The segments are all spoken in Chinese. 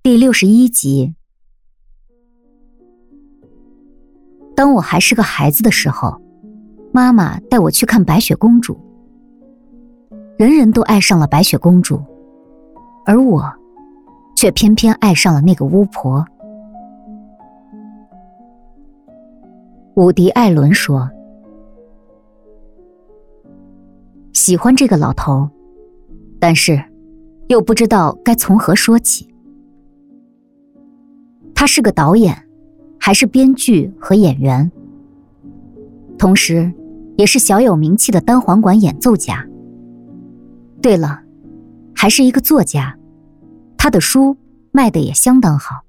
第61集。当我还是个孩子的时候，妈妈带我去看白雪公主。人人都爱上了白雪公主，而我却偏偏爱上了那个巫婆。伍迪·艾伦说，喜欢这个老头，但是又不知道该从何说起。他是个导演，还是编剧和演员，同时也是小有名气的单簧管演奏家。对了，还是一个作家，他的书卖得也相当好。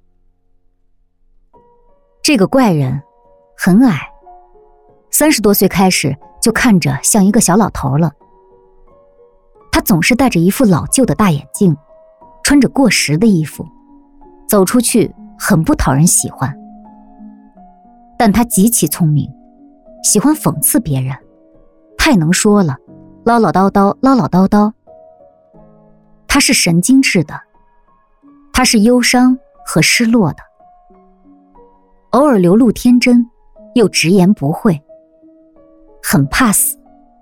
这个怪人很矮，30多岁开始就看着像一个小老头了。他总是戴着一副老旧的大眼镜，穿着过时的衣服，走出去很不讨人喜欢。但他极其聪明，喜欢讽刺别人，太能说了，唠唠叨叨，唠唠叨叨。他是神经质的，他是忧伤和失落的，偶尔流露天真，又直言不讳，很怕死。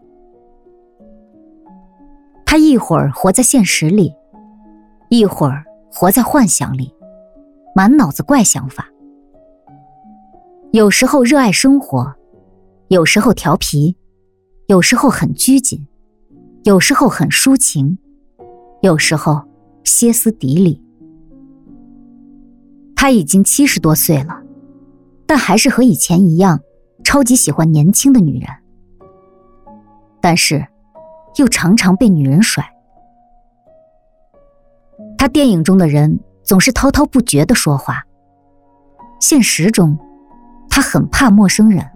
他一会儿活在现实里，一会儿活在幻想里，满脑子怪想法。有时候热爱生活，有时候调皮，有时候很拘谨，有时候很抒情，有时候歇斯底里。他已经70多岁了，但还是和以前一样，超级喜欢年轻的女人，但是又常常被女人甩。他电影中的人总是滔滔不绝地说话，现实中他很怕陌生人。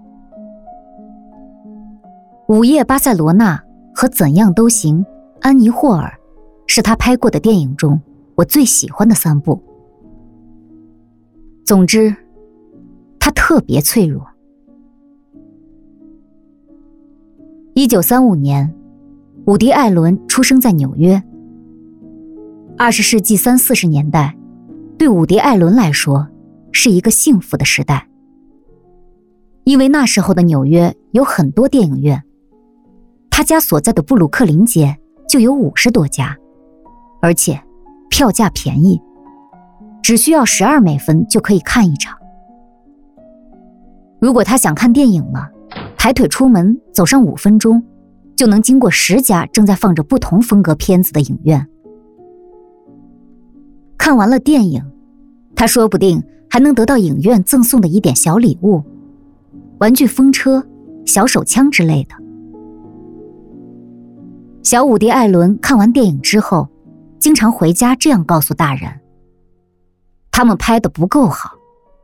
午夜巴塞罗那和怎样都行，安妮霍尔是他拍过的电影中我最喜欢的3部。总之，他特别脆弱。1935年，伍迪·艾伦出生在纽约。20世纪30、40年代，对伍迪·艾伦来说是一个幸福的时代，因为那时候的纽约有很多电影院，他家所在的布鲁克林街就有50多家，而且票价便宜，只需要12美分就可以看一场。如果他想看电影了，抬腿出门走上5分钟，就能经过10家正在放着不同风格片子的影院。看完了电影，他说不定还能得到影院赠送的一点小礼物，玩具风车、小手枪之类的。小伍迪·艾伦看完电影之后，经常回家这样告诉大人，他们拍得不够好。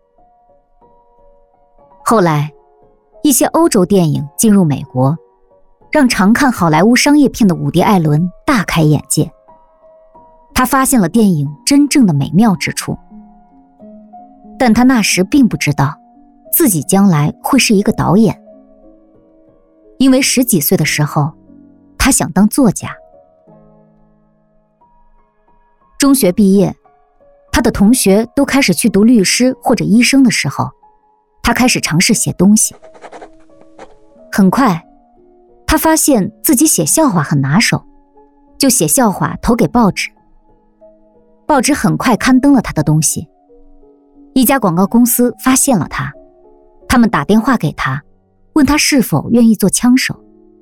后来一些欧洲电影进入美国，让常看好莱坞商业片的伍迪·艾伦大开眼界。他发现了电影真正的美妙之处，但他那时并不知道自己将来会是一个导演。因为10几岁的时候，他想当作家。中学毕业，他的同学都开始去读律师或者医生的时候，他开始尝试写东西。很快，他发现自己写笑话很拿手，就写笑话投给报纸。报纸很快刊登了他的东西。一家广告公司发现了他，他们打电话给他，问他是否愿意做枪手。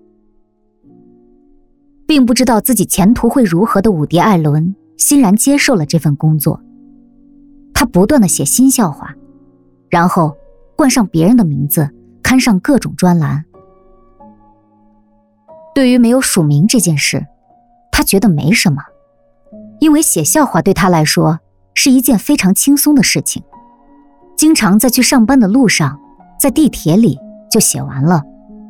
并不知道自己前途会如何的伍迪·艾伦欣然接受了这份工作。他不断地写新笑话，然后冠上别人的名字，刊上各种专栏。对于没有署名这件事，他觉得没什么，因为写笑话对他来说是一件非常轻松的事情，经常在去上班的路上，在地铁里就写完了。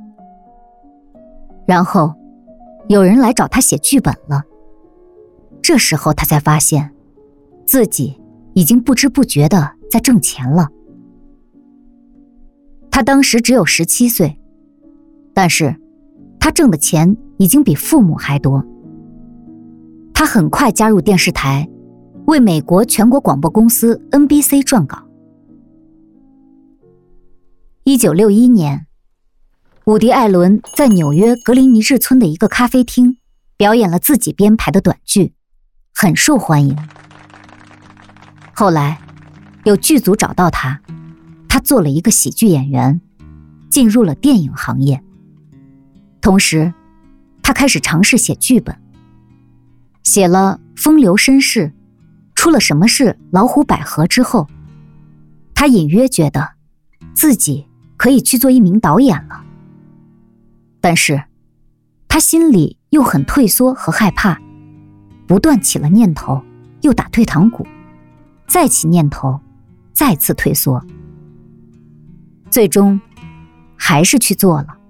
然后有人来找他写剧本了，这时候他才发现自己已经不知不觉地在挣钱了。他当时只有17岁，但是他挣的钱已经比父母还多。他很快加入电视台， 为美国全国广播公司 NBC 撰稿。1961年，伍迪·艾伦在纽约格林尼治村的一个咖啡厅表演了自己编排的短剧，很受欢迎。后来有剧组找到他，他做了一个喜剧演员，进入了电影行业。同时他开始尝试写剧本，写了《风流绅士》，出了什么是老虎百合之后，他隐约觉得自己可以去做一名导演了。但是他心里又很退缩和害怕，不断起了念头，又打退堂鼓，再起念头，再次退缩，最终还是去做了。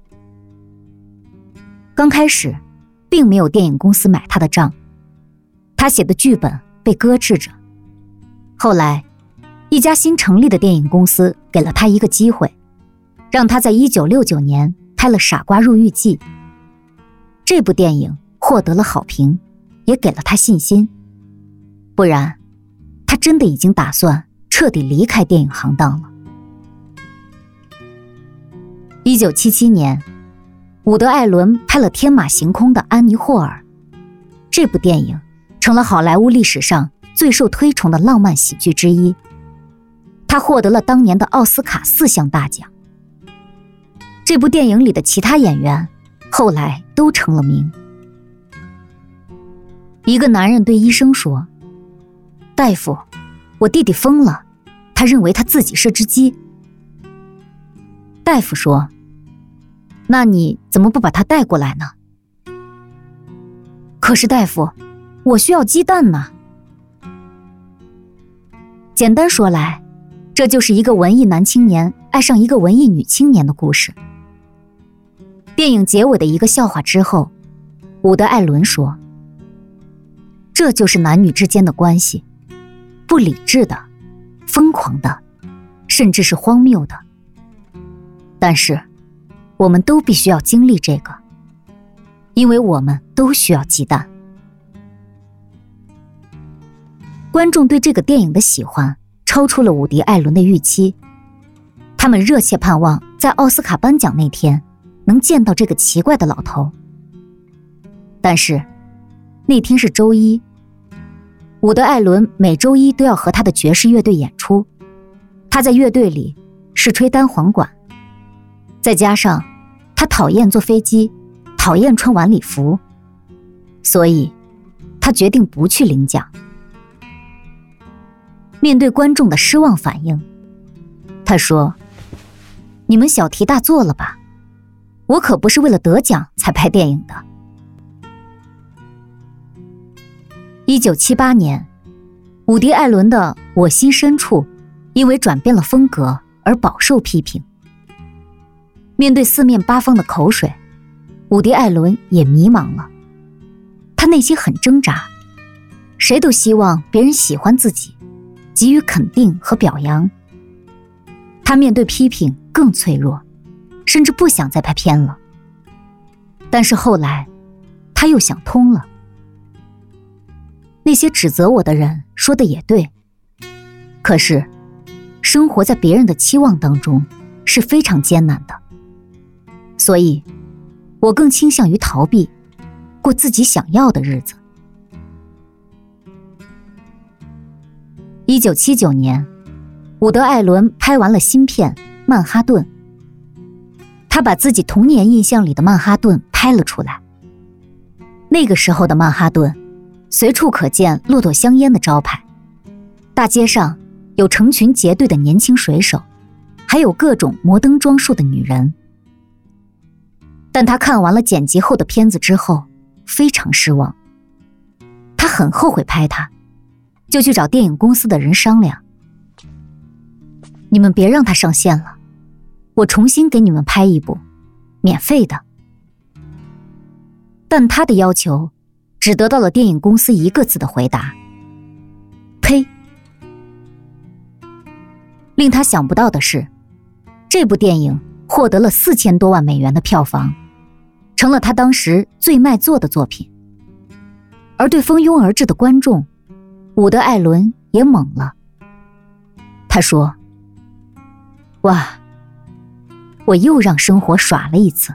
刚开始并没有电影公司买他的账，他写的剧本被搁置着。后来一家新成立的电影公司给了他一个机会，让他在1969年拍了《傻瓜入狱记》。这部电影获得了好评，也给了他信心，不然他真的已经打算彻底离开电影行当了。1977年，伍德·艾伦拍了天马行空的《安妮·霍尔》，这部电影成了好莱坞历史上最受推崇的浪漫喜剧之一。他获得了当年的奥斯卡4项大奖。这部电影里的其他演员后来都成了名。一个男人对医生说：“大夫，我弟弟疯了，他认为他自己是只鸡。”大夫说：“那你怎么不把他带过来呢？”“可是大夫，我需要鸡蛋呢。”简单说来，这就是一个文艺男青年爱上一个文艺女青年的故事。电影结尾的一个笑话之后，伍德·艾伦说：“这就是男女之间的关系，不理智的，疯狂的，甚至是荒谬的。但是我们都必须要经历这个，因为我们都需要鸡蛋。”观众对这个电影的喜欢超出了伍迪·艾伦的预期，他们热切盼望在奥斯卡颁奖那天能见到这个奇怪的老头。但是那天是周一，伍德·艾伦每周一都要和他的爵士乐队演出，他在乐队里是吹单簧管，再加上他讨厌坐飞机，讨厌穿晚礼服，所以他决定不去领奖。面对观众的失望反应，他说：“你们小题大做了吧，我可不是为了得奖才拍电影的。”1978年，伍迪·艾伦的《我心深处》因为转变了风格而饱受批评。面对四面八方的口水，伍迪·艾伦也迷茫了。他内心很挣扎，谁都希望别人喜欢自己，给予肯定和表扬。他面对批评更脆弱，甚至不想再拍片了。但是后来他又想通了，那些指责我的人说的也对，可是生活在别人的期望当中是非常艰难的，所以我更倾向于逃避，过自己想要的日子。1979年，伍德·艾伦拍完了新片《曼哈顿》，他把自己童年印象里的曼哈顿拍了出来。那个时候的曼哈顿，随处可见骆驼香烟的招牌，大街上有成群结队的年轻水手，还有各种摩登装束的女人。但他看完了剪辑后的片子之后，非常失望。他很后悔拍它，就去找电影公司的人商量：“你们别让它上线了，我重新给你们拍一部，免费的。”但他的要求只得到了电影公司一个字的回答：“呸！”令他想不到的是，这部电影获得了4000多万美元的票房，成了他当时最卖座的作品。而对蜂拥而至的观众， 伍德·艾伦也懵了。他说：哇，我又让生活耍了一次。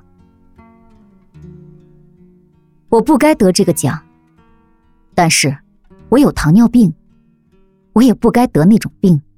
我不该得这个奖，但是我有糖尿病，我也不该得那种病。